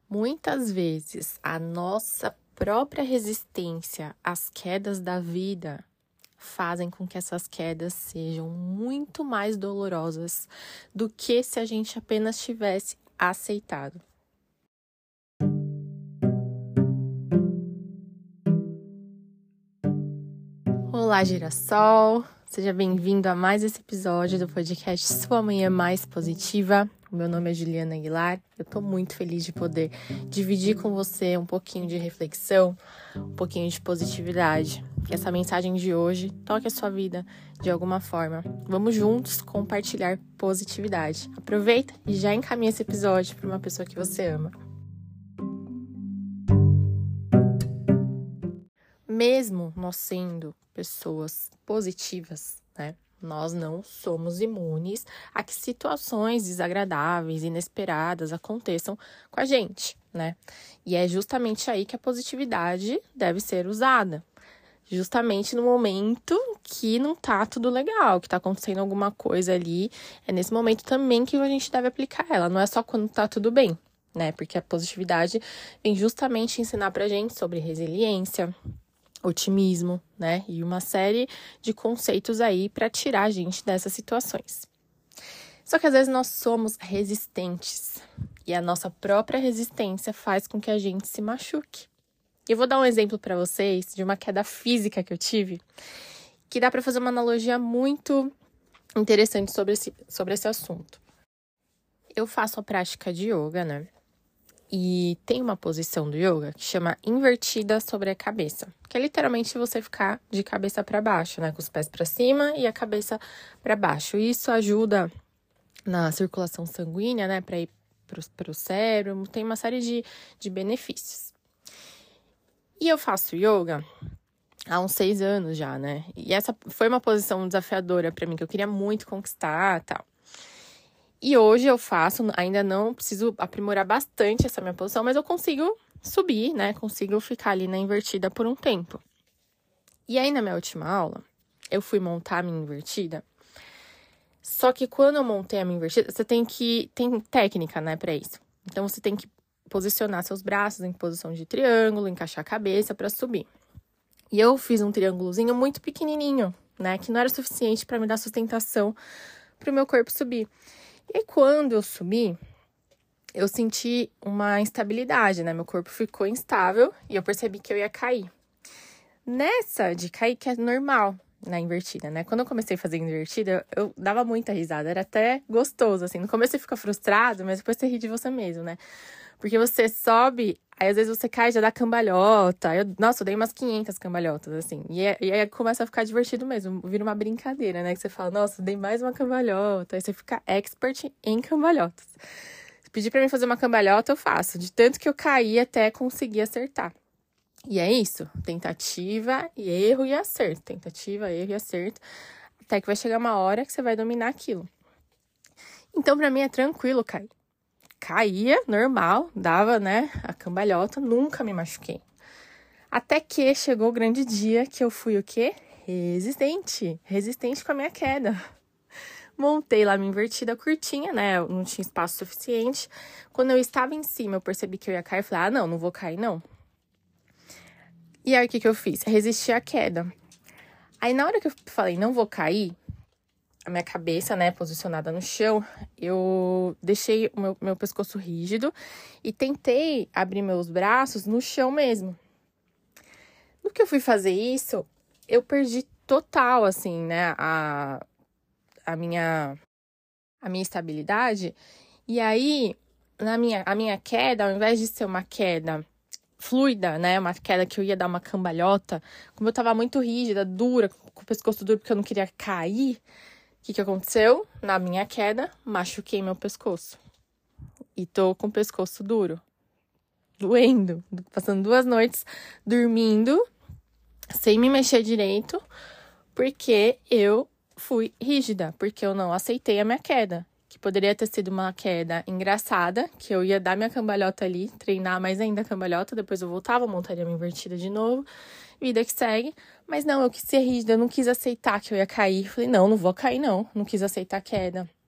Muitas vezes, a nossa própria resistência às quedas da vida fazem com que essas quedas sejam muito mais dolorosas do que se a gente apenas tivesse aceitado. Olá, girassol! Seja bem-vindo a mais esse episódio do podcast Sua Manhã Mais Positiva. O meu nome é Juliana Aguilar. Eu tô muito feliz de poder dividir com você um pouquinho de reflexão, um pouquinho de positividade. Que essa mensagem de hoje toque a sua vida de alguma forma. Vamos juntos compartilhar positividade. Aproveita e já encaminha esse episódio para uma pessoa que você ama. Mesmo nós sendo pessoas positivas, né? Nós não somos imunes a que situações desagradáveis, inesperadas aconteçam com a gente, né? E é justamente aí que a positividade deve ser usada. Justamente no momento que não tá tudo legal, que tá acontecendo alguma coisa ali, é nesse momento também que a gente deve aplicar ela. Não é só quando tá tudo bem, né? Porque a positividade vem justamente ensinar pra gente sobre resiliência, otimismo, né? E uma série de conceitos aí para tirar a gente dessas situações. Só que às vezes nós somos resistentes e a nossa própria resistência faz com que a gente se machuque. Eu vou dar um exemplo para vocês de uma queda física que eu tive, que dá para fazer uma analogia muito interessante sobre esse assunto. Eu faço a prática de yoga, né? E tem uma posição do yoga que chama invertida sobre a cabeça, que é literalmente você ficar de cabeça para baixo, né, com os pés para cima e a cabeça para baixo. Isso ajuda na circulação sanguínea, né, para ir para o cérebro, tem uma série de benefícios. E eu faço yoga há uns 6 anos já, né, e essa foi uma posição desafiadora para mim, que eu queria muito conquistar e tal. E hoje eu faço, ainda não preciso aprimorar bastante essa minha posição, mas eu consigo subir, né? Consigo ficar ali na invertida por um tempo. E aí, na minha última aula, eu fui montar a minha invertida. Só que quando eu montei a minha invertida, tem técnica, né, pra isso. Então, você tem que posicionar seus braços em posição de triângulo, encaixar a cabeça pra subir. E eu fiz um triângulozinho muito pequenininho, né? Que não era suficiente pra me dar sustentação pro meu corpo subir. E quando eu subi, eu senti uma instabilidade, né? Meu corpo ficou instável e eu percebi que eu ia cair. Nessa de cair, que é normal na invertida, né? Quando eu comecei a fazer invertida, eu dava muita risada. Era até gostoso, assim. No começo você fica frustrado, mas depois você ri de você mesmo, né? Porque você sobe, aí às vezes você cai e já dá cambalhota. Nossa, eu dei umas 500 cambalhotas, assim. E aí começa a ficar divertido mesmo. Vira uma brincadeira, né? Que você fala, nossa, dei mais uma cambalhota. Aí você fica expert em cambalhotas. Se pedir pra mim fazer uma cambalhota, eu faço. De tanto que eu caí até conseguir acertar. E é isso. Tentativa, erro e acerto. Tentativa, erro e acerto. Até que vai chegar uma hora que você vai dominar aquilo. Então, pra mim, é tranquilo cair. Caía, normal, dava, né, a cambalhota, nunca me machuquei. Até que chegou o grande dia que eu fui o quê? Resistente com a minha queda. Montei lá minha invertida curtinha, né, eu não tinha espaço suficiente. Quando eu estava em cima, eu percebi que eu ia cair, eu falei, não vou cair, não. E aí, o que eu fiz? Resisti à queda. Aí, na hora que eu falei, não vou cair, a minha cabeça, né, posicionada no chão, eu deixei o meu pescoço rígido e tentei abrir meus braços no chão mesmo. No que eu fui fazer isso, eu perdi total, assim, né, a minha estabilidade. E aí, a minha queda, ao invés de ser uma queda fluida, né, uma queda que eu ia dar uma cambalhota, como eu tava muito rígida, dura, com o pescoço duro, porque eu não queria cair, o que aconteceu? Na minha queda, machuquei meu pescoço. E tô com o pescoço duro. Doendo. Passando 2 noites dormindo, sem me mexer direito, porque eu fui rígida. Porque eu não aceitei a minha queda. Que poderia ter sido uma queda engraçada, que eu ia dar minha cambalhota ali, treinar mais ainda a cambalhota, depois eu voltava, montaria minha invertida de novo. Vida que segue. Mas não, eu quis ser rígida, eu não quis aceitar que eu ia cair. Falei, não vou cair, não. Não quis aceitar a queda.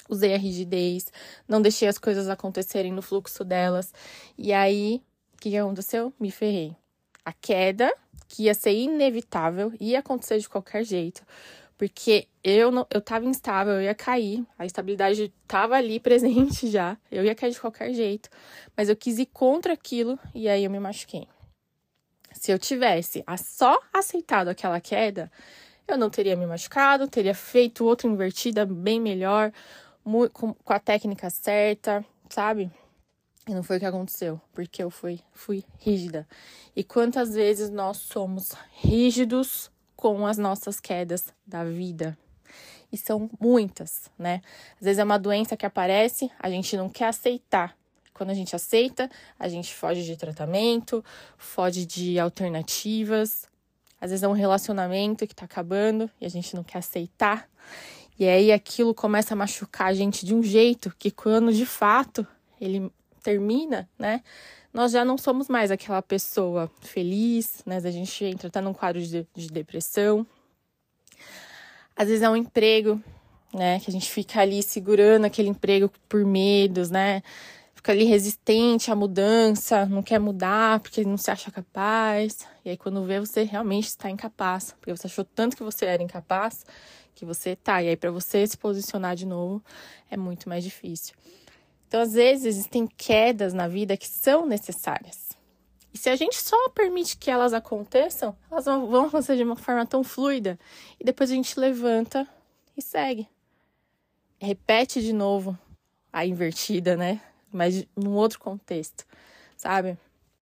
usei a rigidez, não deixei as coisas acontecerem no fluxo delas. E aí, o que aconteceu? Me ferrei. A queda, que ia ser inevitável, ia acontecer de qualquer jeito. Porque eu tava instável, eu ia cair. A estabilidade tava ali presente já. Eu ia cair de qualquer jeito. Mas eu quis ir contra aquilo e aí eu me machuquei. Se eu tivesse só aceitado aquela queda, eu não teria me machucado, teria feito outra invertida bem melhor, com a técnica certa, sabe? E não foi o que aconteceu, porque eu fui rígida. E quantas vezes nós somos rígidos com as nossas quedas da vida? E são muitas, né? Às vezes é uma doença que aparece, a gente não quer aceitar. Quando a gente aceita, a gente foge de tratamento, foge de alternativas. Às vezes é um relacionamento que tá acabando e a gente não quer aceitar. E aí aquilo começa a machucar a gente de um jeito que quando de fato ele termina, né? Nós já não somos mais aquela pessoa feliz, né? A gente entra até num quadro de depressão. Às vezes é um emprego, né? Que a gente fica ali segurando aquele emprego por medos, né? Fica ali resistente à mudança, não quer mudar porque não se acha capaz. E aí quando vê, você realmente está incapaz. Porque você achou tanto que você era incapaz, que você tá. E aí para você se posicionar de novo, é muito mais difícil. Então, às vezes, existem quedas na vida que são necessárias. E se a gente só permite que elas aconteçam, elas vão acontecer de uma forma tão fluida. E depois a gente levanta e segue. Repete de novo a invertida, né? Mas num outro contexto, sabe?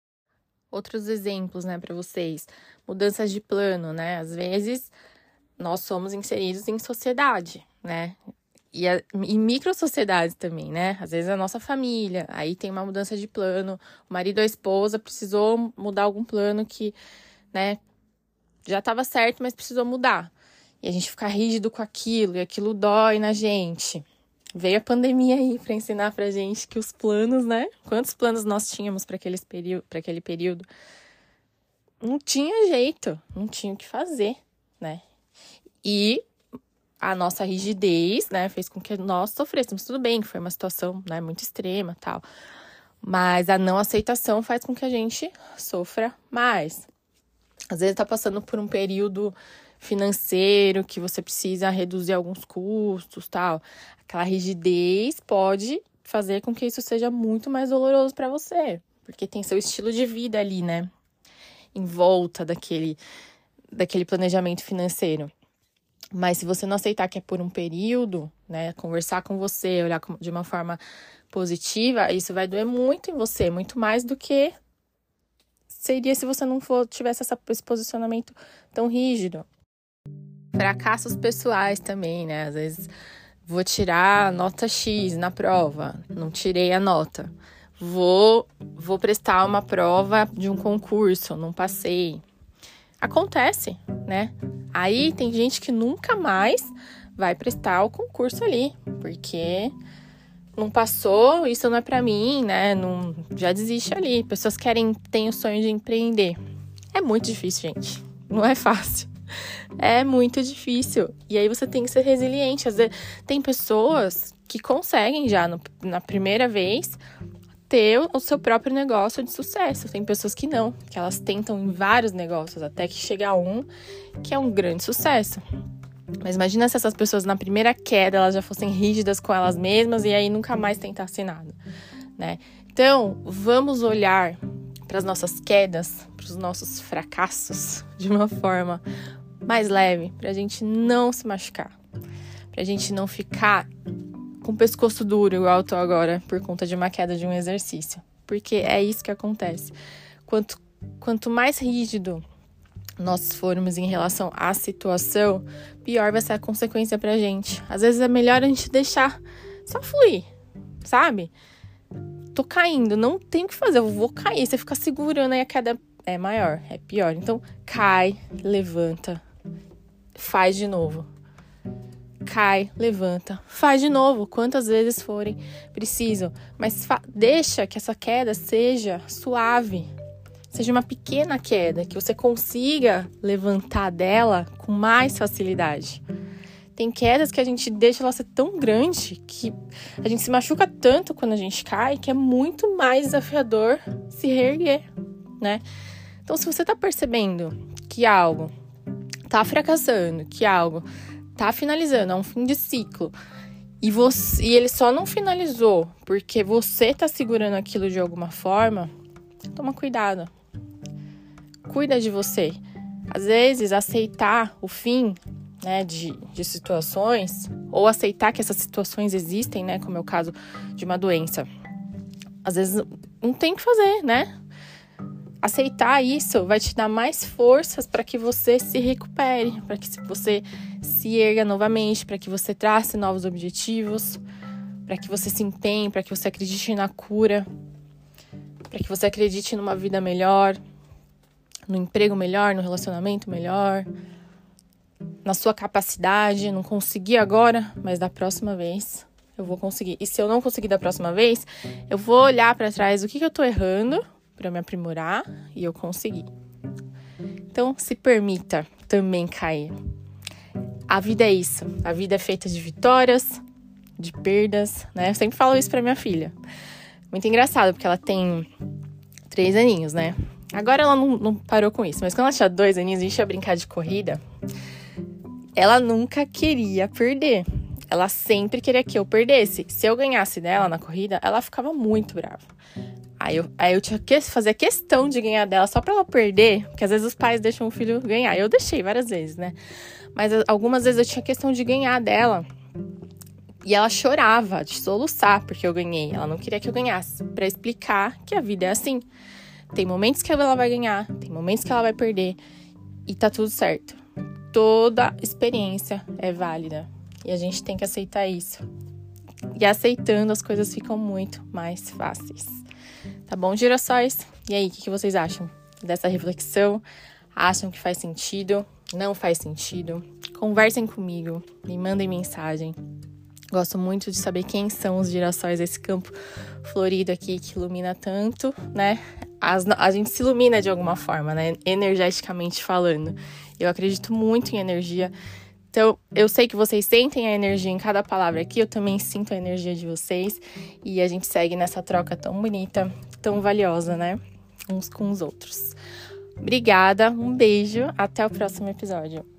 Outros exemplos, né, para vocês. Mudanças de plano, né? Às vezes, nós somos inseridos em sociedade, né? E micro-sociedades também, né? Às vezes a nossa família, aí tem uma mudança de plano, o marido ou a esposa precisou mudar algum plano que, né, já estava certo, mas precisou mudar. E a gente fica rígido com aquilo, e aquilo dói na gente. Veio a pandemia aí para ensinar pra gente que os planos, né? Quantos planos nós tínhamos para aquele período? Não tinha jeito, não tinha o que fazer, né? E a nossa rigidez, né, fez com que nós sofrêssemos. Tudo bem que foi uma situação, né, muito extrema, tal. Mas a não aceitação faz com que a gente sofra mais. Às vezes tá passando por um período financeiro que você precisa reduzir alguns custos, tal. Aquela rigidez pode fazer com que isso seja muito mais doloroso para você, porque tem seu estilo de vida ali, né, em volta daquele planejamento financeiro. Mas se você não aceitar que é por um período, né, conversar com você, olhar de uma forma positiva, isso vai doer muito em você, muito mais do que seria se você não tivesse esse posicionamento tão rígido. Fracassos pessoais também, né? Às vezes vou tirar nota X na prova, não tirei a nota. Vou prestar uma prova de um concurso, não passei. Acontece, né? Aí tem gente que nunca mais vai prestar o concurso ali, porque não passou, isso não é pra mim, né? Não, já desiste ali. Pessoas têm o sonho de empreender. É muito difícil, gente. Não é fácil. É muito difícil. E aí você tem que ser resiliente. Às vezes, tem pessoas que conseguem já na primeira vez ter o seu próprio negócio de sucesso. Tem pessoas que não, que elas tentam em vários negócios, até que chega a um que é um grande sucesso. Mas imagina se essas pessoas na primeira queda, elas já fossem rígidas com elas mesmas e aí nunca mais tentassem nada, né? Então, vamos olhar para as nossas quedas, para os nossos fracassos de uma forma mais leve, para a gente não se machucar, para a gente não ficar com o pescoço duro, igual eu tô agora, por conta de uma queda de um exercício. Porque é isso que acontece. Quanto mais rígido nós formos em relação à situação, pior vai ser a consequência pra gente. Às vezes é melhor a gente deixar só fluir, sabe? Tô caindo, não tem o que fazer, eu vou cair. Você fica segurando, aí a queda é maior, é pior. Então, cai, levanta, faz de novo. Cai, levanta, faz de novo, quantas vezes forem preciso. Mas deixa que essa queda seja suave, seja uma pequena queda, que você consiga levantar dela com mais facilidade. Tem quedas que a gente deixa ela ser tão grande que a gente se machuca tanto quando a gente cai que é muito mais desafiador se reerguer, né? Então, se você tá percebendo que algo tá fracassando, que algo tá finalizando, é um fim de ciclo, e ele só não finalizou porque você tá segurando aquilo de alguma forma, toma cuidado. Cuida de você. Às vezes, aceitar o fim, né, de situações, ou aceitar que essas situações existem, né, como é o caso de uma doença. Às vezes, não tem o que fazer, né? Aceitar isso vai te dar mais forças para que você se recupere, para que você se erga novamente, para que você trace novos objetivos, para que você se empenhe, para que você acredite na cura, para que você acredite numa vida melhor, no emprego melhor, no relacionamento melhor, na sua capacidade. Não consegui agora, mas da próxima vez eu vou conseguir. E se eu não conseguir da próxima vez, eu vou olhar para trás o que eu tô errando para me aprimorar e eu conseguir. Então, se permita também cair. A vida é isso. A vida é feita de vitórias, de perdas, né? Eu sempre falo isso para minha filha. Muito engraçado, porque ela tem 3 aninhos, né? Agora ela não parou com isso, mas quando ela tinha 2 aninhos, a gente ia brincar de corrida. Ela nunca queria perder. Ela sempre queria que eu perdesse. Se eu ganhasse dela na corrida, ela ficava muito brava. Aí eu tinha que fazer questão de ganhar dela só pra ela perder, porque às vezes os pais deixam o filho ganhar. Eu deixei várias vezes, né? Mas algumas vezes eu tinha questão de ganhar dela. E ela chorava de soluçar porque eu ganhei. Ela não queria que eu ganhasse, pra explicar que a vida é assim. Tem momentos que ela vai ganhar, tem momentos que ela vai perder. E tá tudo certo. Toda experiência é válida. E a gente tem que aceitar isso. E aceitando, as coisas ficam muito mais fáceis. Tá bom, girassóis? E aí, o que vocês acham dessa reflexão? Acham que faz sentido? Não faz sentido? Conversem comigo, me mandem mensagem. Gosto muito de saber quem são os girassóis desse campo florido aqui que ilumina tanto, né? A gente se ilumina de alguma forma, né? Energeticamente falando. Eu acredito muito em energia. Então, eu sei que vocês sentem a energia em cada palavra aqui. Eu também sinto a energia de vocês. E a gente segue nessa troca tão bonita, tão valiosa, né? Uns com os outros. Obrigada, um beijo. Até o próximo episódio.